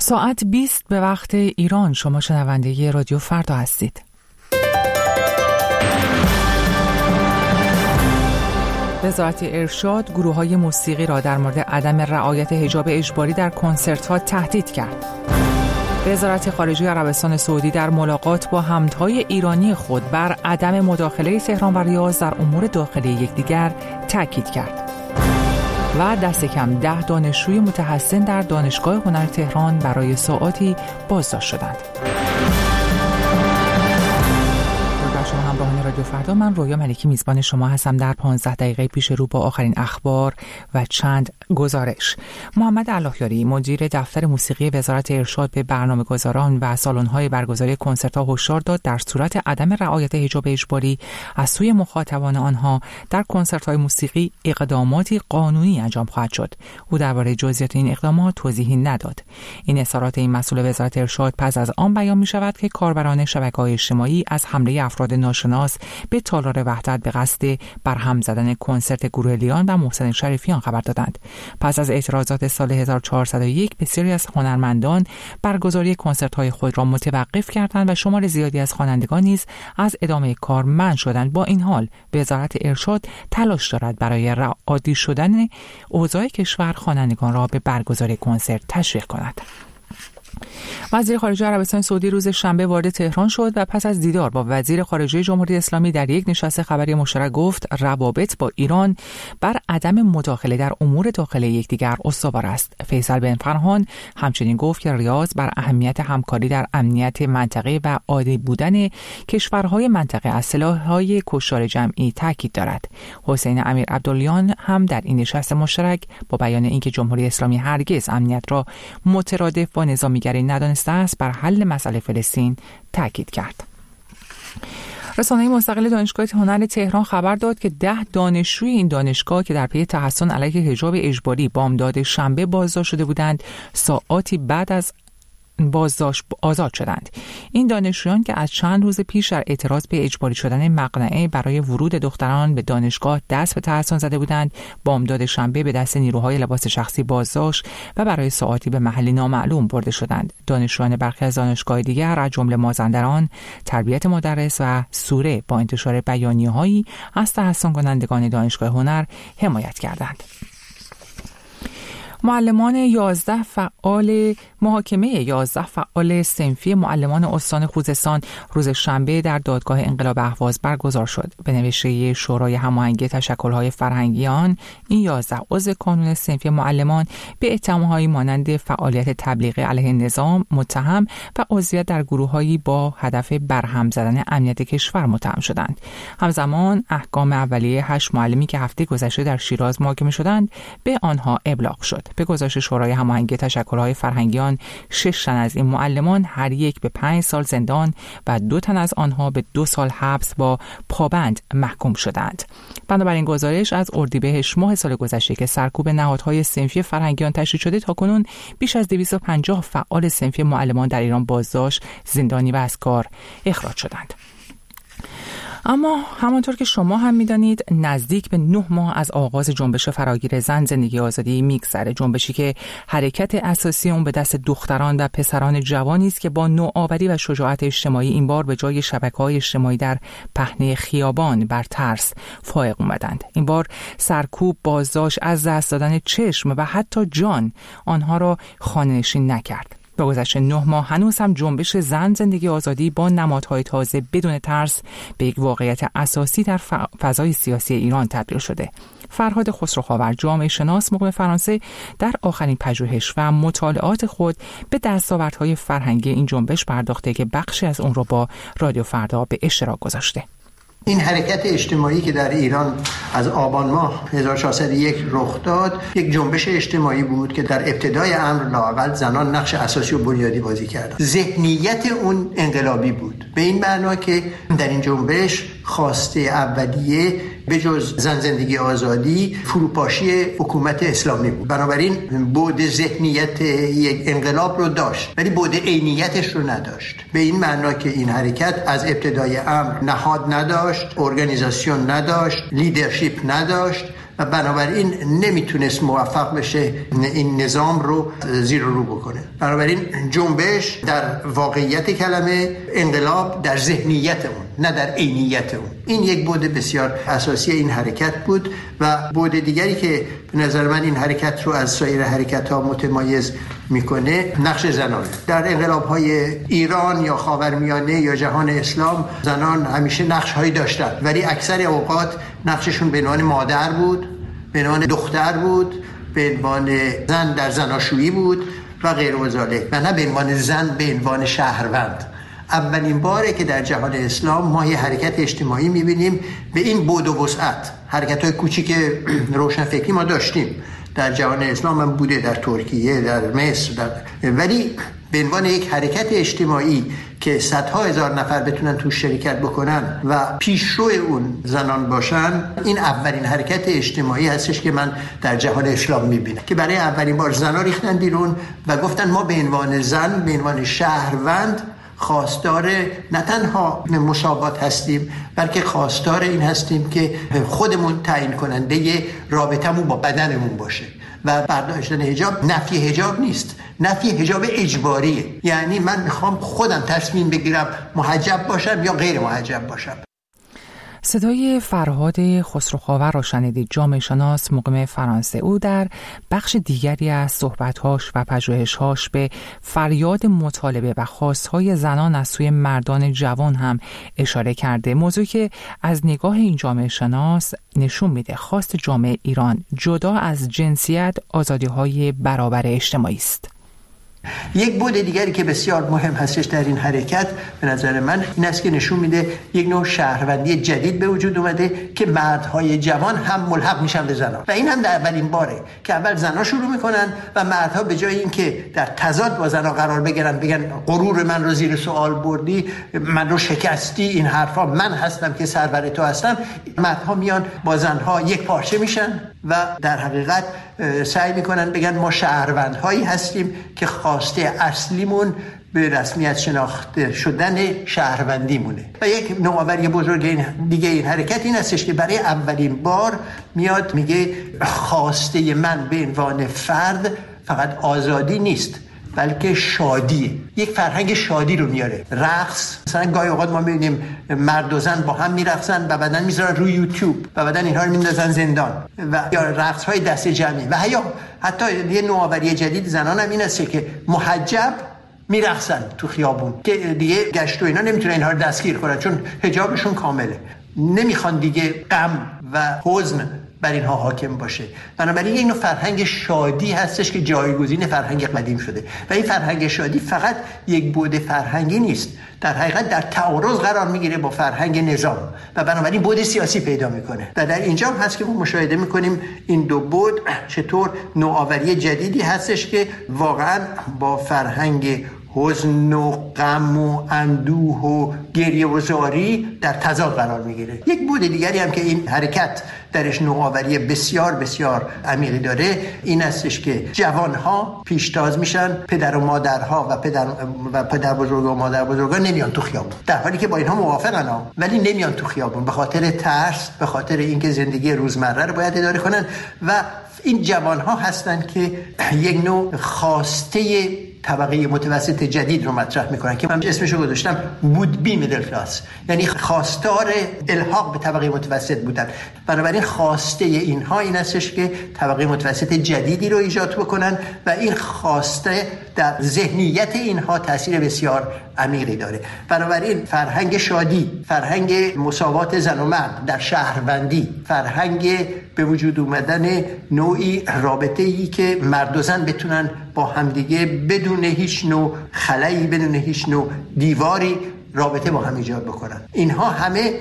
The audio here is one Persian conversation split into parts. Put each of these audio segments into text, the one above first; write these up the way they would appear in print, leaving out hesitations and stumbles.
ساعت 20 به وقت ایران. شما شنونده رادیو فردا هستید. وزارت ارشاد گروه‌های موسیقی را در مورد عدم رعایت حجاب اجباری در کنسرت‌ها تهدید کرد. وزارت خارجه عربستان سعودی در ملاقات با همتای ایرانی خود بر عدم مداخله تهران و ریاض در امور داخلی یکدیگر تاکید کرد. و دست کم 10 دانشجوی متحسن در دانشگاه هنر تهران برای ساعاتی بازداشت شدند. شما همراهان رادیو فردا، من رویا ملکی میزبان شما هستم. در 15 دقیقه پیش رو با آخرین اخبار و چند گزارش. محمد اللهیاری مدیر دفتر موسیقی وزارت ارشاد به برنامه‌گذاران و سالن‌های برگزاری کنسرت‌ها هشدار داد در صورت عدم رعایت حجاب اجباری از سوی مخاطبان آنها در کنسرت‌های موسیقی اقداماتی قانونی انجام خواهد شد. او درباره جزئیات این اقدامات توضیحی نداد. این اظهارات این مسئول وزارت ارشاد پس از آن بیان می‌شود که کاربران شبکه‌های اجتماعی از حمله افراد ناشناس به تالار وحدت به قصد برهم زدن کنسرت گروه لیان و محسن شریفیان خبر دادند. پس از اعتراضات سال 1401 بسیاری از هنرمندان برگزاری کنسرت‌های خود را متوقف کردند و شمار زیادی از خوانندگان نیز از ادامه کار منع شدند. با این حال وزارت ارشاد تلاش دارد برای عادی شدن اوضاع کشور خوانندگان را به برگزاری کنسرت تشویق کند. وزیر خارجه عربستان سعودی روز شنبه وارد تهران شد و پس از دیدار با وزیر خارجه جمهوری اسلامی در یک نشست خبری مشترک گفت روابط با ایران بر عدم مداخله در امور داخلی یکدیگر استوار است. فیصل بن فرهان همچنین گفت که ریاض بر اهمیت همکاری در امنیت منطقه و عادی بودن کشورهای منطقه از سلاح‌های کشتار جمعی تاکید دارد. حسین امیر عبداللیان هم در این نشست مشترک با بیان اینکه جمهوری اسلامی هرگز امنیت را مترادف با نظامیگری ندانسته است بر حل مسئله فلسطین تاکید کرد. رسانه مستقل دانشگاه هنر تهران خبر داد که 10 دانشجوی این دانشگاه که در پی تحصن علیه حجاب اجباری بامداد شنبه بازداشت شده بودند ساعاتی بعد از بازداشت آزاد شدند. این دانشجویان که از چند روز پیش در اعتراض به اجباری شدن مقنعه برای ورود دختران به دانشگاه دست به تحصن زده بودند، بامداد شنبه به دست نیروهای لباس شخصی بازداشت و برای ساعاتی به محلی نامعلوم برده شدند. دانشجویان برخی از دانشگاه دیگر از جمله مازندران، تربیت مدرس و سوره با انتشار بیانیه‌هایی از تحصن کنندگان دانشگاه هنر حمایت کردند. معلمان 11 فعال محاکمه 11 فعال صنفی معلمان استان خوزستان روز شنبه در دادگاه انقلاب اهواز برگزار شد. به نوشته شورای هماهنگی تشکل‌های فرهنگی آن، این 11 عضو کانون صنفی معلمان به اتهام‌هایی مانند فعالیت تبلیغی علیه نظام متهم و عضویت در گروه‌هایی با هدف برهم زدن امنیت کشور متهم شدند. همزمان احکام اولیه 8 معلمی که هفته گذشته در شیراز محاکمه شدند به آنها ابلاغ شد. به گزارش شورای هماهنگی تشکل‌های فرهنگیان 6 تن از این معلمان هر یک به 5 سال زندان و 2 تن از آنها به 2 سال حبس با پابند محکوم شدند. بنابراین گزارش از اردیبهشت ماه سال گذشته که سرکوب نهادهای صنفی فرهنگیان تشریح شده تاکنون بیش از 250 فعال صنفی معلمان در ایران بازداشت، زندانی و از کار اخراج شدند. اما همانطور که شما هم می‌دانید نزدیک به 9 ماه از آغاز جنبش فراگیر زن زندگی آزادی می‌گذره، جنبشی که حرکت اساسی اون به دست دختران و پسران جوانی است که با نوآوری و شجاعت اجتماعی این بار به جای شبکه‌های اجتماعی در پهنه خیابان بر ترس فائق اومدند. این بار سرکوب، بازداشت، از دست دادن چشم و حتی جان آنها را خانه‌نشین نکرد. با گذشت 9 ماه هنوز هم جنبش زن زندگی آزادی با نمادهای تازه بدون ترس به یک واقعیت اساسی در فضای سیاسی ایران تبدیل شده. فرهاد خسروخاور، جامعه شناس مقیم فرانسه، در آخرین پژوهش و مطالعات خود به دستاوردهای فرهنگی این جنبش پرداخته که بخشی از اون رو با رادیو فردا به اشتراک گذاشته. این حرکت اجتماعی که در ایران از آبان ماه 1401 رخ داد یک جنبش اجتماعی بود که در ابتدای امر لااقل زنان نقش اساسی و بنیادی بازی کردند. ذهنیت اون انقلابی بود، به این معنا که در این جنبش خواسته اولیه به جز زن زندگی آزادی فروپاشی حکومت اسلامی بود. بنابراین بعد ذهنیت یک انقلاب رو داشت ولی بعد عینیتش رو نداشت، به این معنا که این حرکت از ابتدای امر نهاد نداشت، ارگانیزاسیون نداشت، لیدرشپ نداشت و بنابراین نمیتونست موفق بشه این نظام رو زیر و رو بکنه. بنابراین جنبش در واقعیت کلمه، انقلاب در ذهنیت اون نه در عینیت اون. این یک بعد بسیار اساسی این حرکت بود. و بعد دیگری که به نظر من این حرکت رو از سایر حرکت‌ها متمایز میکنه نقش زنانه. در انقلاب‌های ایران یا خاورمیانه یا جهان اسلام زنان همیشه نقش‌هایی داشتن، ولی اکثر اوقات نقششون به عنوان مادر بود، به عنوان دختر بود، به عنوان زن در زناشویی بود و غیر و ذالک، و نه به عنوان زن به عنوان شهروند. اولین باره که در جهان اسلام ما یه حرکت اجتماعی می‌بینیم به این بعد و وسعت. حرکت‌های کوچیک روشنفکری ما داشتیم در جهان اسلام، هم بوده در ترکیه، در مصر، ولی به عنوان یک حرکت اجتماعی که صدها هزار نفر بتونن توش شرکت بکنن و پیشرو اون زنان باشن، این اولین حرکت اجتماعی هستش که من در جهان اسلام میبینم که برای اولین بار زنها ریختن بیرون و گفتن ما به عنوان زن، به عنوان شهروند خواستار نه تنها مساوات هستیم، بلکه خواستار این هستیم که خودمون تعیین کننده رابطمون با بدنمون باشه. و برداشتن حجاب نفی حجاب نیست، نفی حجاب اجباریه. یعنی من میخوام خودم تصمیم بگیرم محجب باشم یا غیر محجب باشم. صدای فرهاد خسروخاور را شنیدید، جامعه شناس مقیم فرانسه. او در بخش دیگری از صحبت‌هاش و پژوهش‌هاش به فریاد مطالبه و خواست‌های زنان از سوی مردان جوان هم اشاره کرده، موضوعی که از نگاه این جامعه شناس نشون میده خواست جامعه ایران جدا از جنسیت آزادی‌های برابر اجتماعی است. یک بعد دیگری که بسیار مهم هستش در این حرکت به نظر من این است که نشون میده یک نوع شهروندی جدید به وجود اومده که مردهای جوان هم ملحق میشن به زنان، و این هم در اولین باره که اول زنها شروع میکنن و مردها به جای اینکه در تضاد با زنها قرار بگیرن، بگن غرور من رو زیر سوال بردی، من رو شکستی، این حرفا، من هستم که سرور تو هستم، مردها میان با زنها یک پارچه میشن و در حقیقت سعی میکنن بگن ما شهروندهایی هستیم که خواسته اصلیمون به رسمیت شناخته شدن شهروندیمونه. و یک نوآوری بزرگ دیگه این حرکت این هستش که برای اولین بار میاد میگه خواسته من به عنوان فرد فقط آزادی نیست بلکه شادیه. یک فرهنگ شادی رو میاره. رقص، مثلا گاهی اوقات ما میبینیم مرد و زن با هم میرقصن و بعدن میذارن روی یوتیوب و بعدن اینها رو میندازن زندان، و یا رقص های دست جمعی. و حتی یه نوآوری جدید زنان هم این است که محجب میرقصن تو خیابون که دیگه گشت و اینا نمیتونه اینها رو دستگیر کنن چون حجابشون کامله. نمیخوان دیگه غم و حزن بر اینها حاکم باشه. بنابراین این نوع فرهنگ شادی هستش که جایگزین فرهنگ قدیم شده و این فرهنگ شادی فقط یک بعد فرهنگی نیست، در حقیقت در تعارض قرار میگیره با فرهنگ نظام و بنابراین بعد سیاسی پیدا میکنه. و در اینجا هم هست که ما مشاهده میکنیم این دو بعد چطور نوآوری جدیدی هستش که واقعا با فرهنگ حزن و غم و اندوه و گریه و زاری در تضاد قرار میگیره. یک بعد دیگری هم که این حرکت درش نوآوری بسیار بسیار عمیقی داره این هستش که جوانها پیشتاز میشن، پدر و مادرها و پدر بزرگ و مادر بزرگا نمیان تو خیابون، در حالی که با اینها موافقن ولی نمیان تو خیابون به خاطر ترس، به خاطر اینکه زندگی روزمره رو باید اداره کنن. و این جوانها هستن که یک نوع خواسته طبقه متوسط جدید رو مطرح میکنن که من اسمشو گذاشتم would be middle class، یعنی خواستار الحاق به طبقه متوسط بودن. بنابراین خواسته اینها این هستش که طبقه متوسط جدیدی رو ایجاد بکنن و این خواسته در ذهنیت اینها تاثیر بسیار عمیقی داره. بنابراین فرهنگ شادی، فرهنگ مساوات زن و مرد در شهروندی، فرهنگ به وجود اومدن نوعی رابطه‌ای که مرد و زن بتونن با همدیگه بدون هیچ نوع خلایی، بدون هیچ نوع دیواری رابطه با هم ایجاد بکنن. اینها همه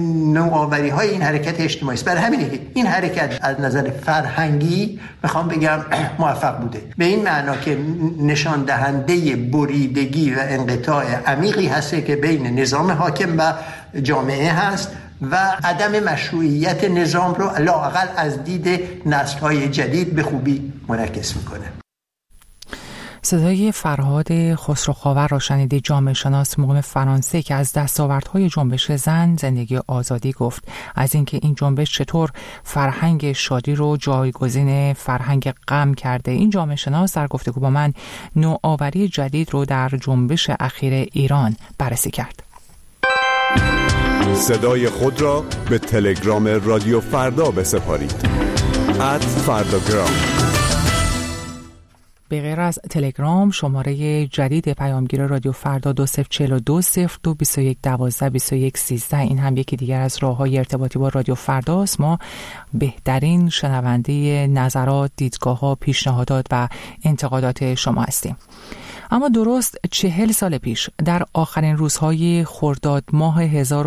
نوآوری های این حرکت اجتماعی است. برای همینه که این حرکت از نظر فرهنگی میخوام بگم موفق بوده، به این معنا که نشان دهنده بریدگی و انقطاع عمیقی هست که بین نظام حاکم و جامعه هست و عدم مشروعیت نظام رو لااقل از دید نسل‌های جدید به خوبی منعکس میکنه. صدای فرهاد خسروخاور را شنیدید، جامعه شناس مقیم فرانسه که از دستاوردهای جنبش زن زندگی آزادی گفت. از اینکه این جنبش چطور فرهنگ شادی رو جایگزین فرهنگ غم کرده، این جامعه شناس در گفتگو با من نوآوری جدید رو در جنبش اخیر ایران بررسی کرد. صدای خود را به تلگرام رادیو فردا بسپارید. @فرداگرام. به غیر از تلگرام، شماره جدید پیامگیر رادیو فردا 20420221122113 این هم یکی دیگر از راه‌های ارتباطی با رادیو فرداست. ما بهترین شنونده نظرات، دیدگاه‌ها، پیشنهادات و انتقادات شما هستیم. اما درست 40 سال پیش در آخرین روزهای خرداد ماه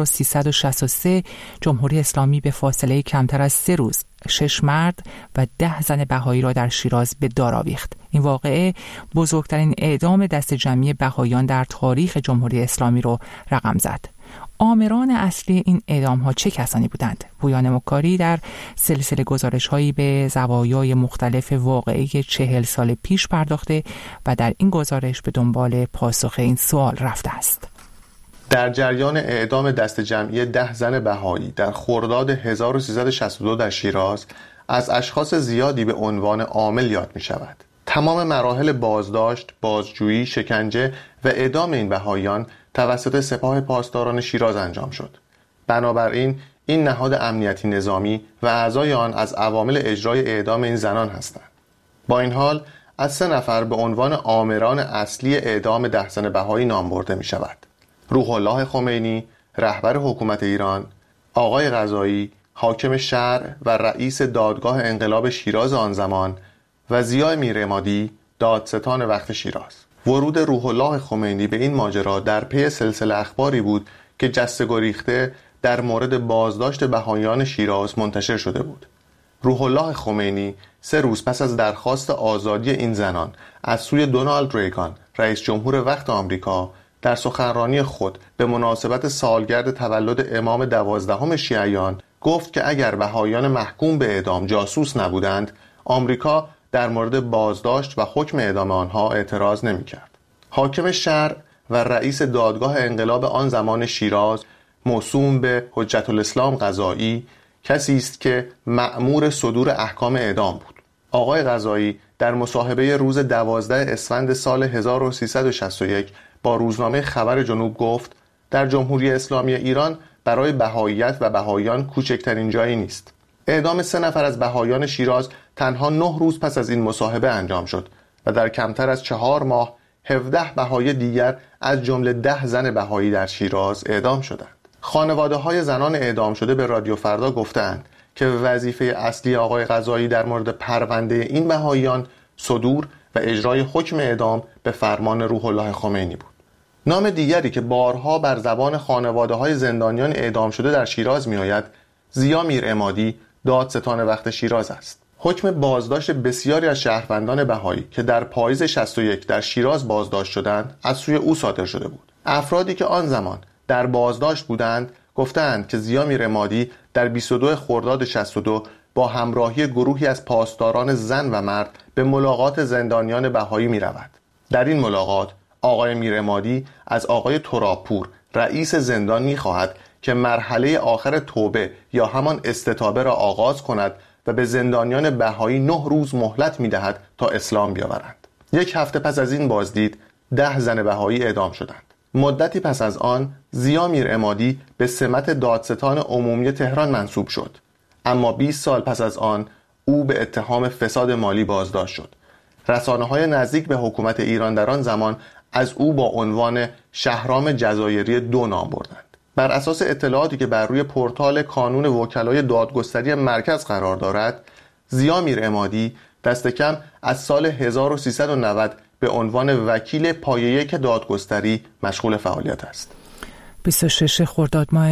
1363 جمهوری اسلامی به فاصله کمتر از 3 روز 6 مرد و 10 زن بهایی را در شیراز به دار آویخت. این واقعه بزرگترین اعدام دست جمعی بهاییان در تاریخ جمهوری اسلامی را رقم زد. آمران اصلی این اعدام‌ها چه کسانی بودند؟ پویان مکاری در سلسله گزارش‌هایی به زوایای مختلف واقعه 40 سال پیش پرداخته و در این گزارش به دنبال پاسخ این سوال رفته است. در جریان اعدام دست جمعی 10 زن بهایی در خرداد 1362 در شیراز از اشخاص زیادی به عنوان عامل یاد می شود. تمام مراحل بازداشت، بازجویی، شکنجه و اعدام این بهاییان توسط سپاه پاسداران شیراز انجام شد. بنابراین این نهاد امنیتی نظامی و اعضای آن از عوامل اجرای اعدام این زنان هستند. با این حال از 3 نفر به عنوان آمران اصلی اعدام 10 زن بهایی نام برده می شود: روح الله خمینی، رهبر حکومت ایران، آقای قضایی، حاکم شهر و رئیس دادگاه انقلاب شیراز آن زمان و ضیاء میرعمادی، دادستان وقت شیراز. ورود روح الله خمینی به این ماجرا در پی سلسله اخباری بود که جسته گریخته در مورد بازداشت بهاییان شیراز منتشر شده بود. روح الله خمینی 3 روز پس از درخواست آزادی این زنان از سوی دونالد ریگان، رئیس جمهور وقت آمریکا، در سخنرانی خود به مناسبت سالگرد تولد امام 12 شیعیان گفت که اگر بهاییان محکوم به اعدام جاسوس نبودند، آمریکا در مورد بازداشت و حکم اعدام آنها اعتراض نمی‌کرد. حاکم شهر و رئیس دادگاه انقلاب آن زمان شیراز، موسوم به حجت الاسلام قضایی، کسی است که مأمور صدور احکام اعدام بود. آقای قضایی در مصاحبه روز 12 اسفند سال 1361 با روزنامه خبر جنوب گفت: در جمهوری اسلامی ایران برای بهاییت و بهاییان کوچکترین جایی نیست. اعدام 3 نفر از بهاییان شیراز تنها 9 روز پس از این مصاحبه انجام شد و در کمتر از 4 ماه 17 بهایی دیگر از جمله 10 زن بهایی در شیراز اعدام شدند. خانواده‌های زنان اعدام شده به رادیو فردا گفتند که وظیفه اصلی آقای قضایی در مورد پرونده این بهاییان صدور و اجرای حکم اعدام به فرمان روح الله خمینی بود. نام دیگری که بارها بر زبان خانواده‌های زندانیان اعدام شده در شیراز می‌آید، ضیاء میرعمادی، دادستان وقت شیراز است. حکم بازداشت بسیاری از شهروندان بهایی که در پاییز 61 در شیراز بازداشت شدند از سوی او صادر شده بود. افرادی که آن زمان در بازداشت بودند گفتند که ضیاء میرعمادی در 22 خرداد 62 با همراهی گروهی از پاسداران زن و مرد به ملاقات زندانیان بهایی می رود. در این ملاقات آقای میرعمادی از آقای ترابپور رئیس زندان می خواهد که مرحله آخر توبه یا همان استتابه را آغاز کند و به زندانیان بهایی 9 روز مهلت می دهد تا اسلام بیاورند. 1 هفته پس از این بازدید 10 زن بهایی اعدام شدند. مدتی پس از آن ضیاء میرعمادی به سمت دادستان عمومی تهران منصوب شد، اما 20 سال پس از آن او به اتهام فساد مالی بازداشت شد. رسانه‌های نزدیک به حکومت ایران در آن زمان از او با عنوان شهرام جزایری 2 نام بردند. بر اساس اطلاعاتی که بر روی پورتال کانون وکلای دادگستری مرکز قرار دارد، ضیاء میرعمادی دست کم از سال 1390 به عنوان وکیل پایه 1 دادگستری مشغول فعالیت است. 26 خرداد ماه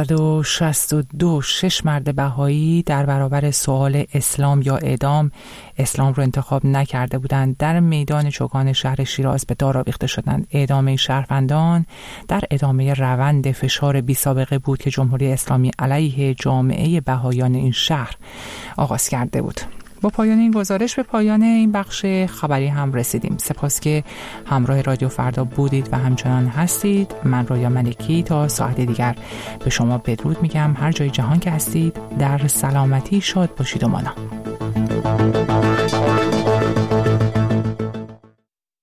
1362 6 مرد بهایی در برابر سوال اسلام یا اعدام اسلام رو انتخاب نکرده بودند در میدان چوگان شهر شیراز به دار آویخته شدند. اعدام شهروندان در ادامه روند فشار بی سابقه بود که جمهوری اسلامی علیه جامعه بهاییان این شهر آغاز کرده بود. با پایان این گزارش به پایان این بخش خبری هم رسیدیم. سپاس که همراه رادیو فردا بودید و همچنان هستید. من رویا ملکی تا ساعت دیگر به شما بدرود میگم. هر جای جهان که هستید در سلامتی شاد باشید و مانا.